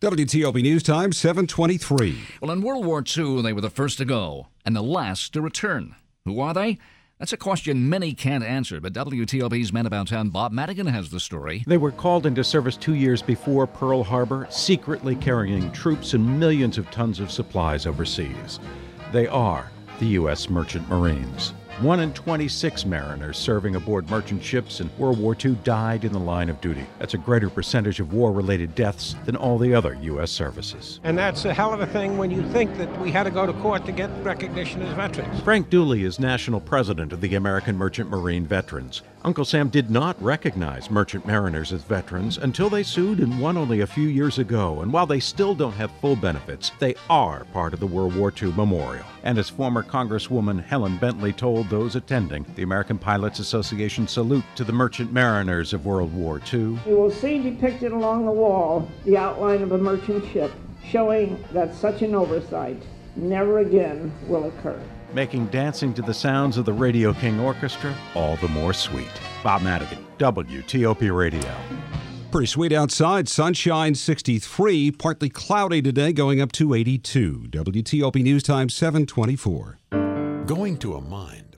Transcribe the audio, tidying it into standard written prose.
WTOP News Time, 7:23. Well, in World War II, they were the first to go and the last to return. Who are they? That's a question many can't answer, but WTOP's Man About Town, Bob Madigan, has the story. They were called into service 2 years before Pearl Harbor, secretly carrying troops and millions of tons of supplies overseas. They are the U.S. Merchant Marines. 1 in 26 mariners serving aboard merchant ships in World War II died in the line of duty. That's a greater percentage of war-related deaths than all the other U.S. services. And that's a hell of a thing when you think that we had to go to court to get recognition as veterans. Frank Dooley is national president of the American Merchant Marine Veterans. Uncle Sam did not recognize merchant mariners as veterans until they sued and won only a few years ago. And while they still don't have full benefits, they are part of the World War II Memorial. And as former Congresswoman Helen Bentley told those attending, the American Pilots Association salute to the merchant mariners of World War II. You will see depicted along the wall the outline of a merchant ship, showing that such an oversight never again will occur, making dancing to the sounds of the Radio King Orchestra all the more sweet. Bob Madigan, WTOP Radio. Pretty sweet outside. Sunshine 63, partly cloudy today, going up to 82. WTOP News Time, 7:24. Going to a mine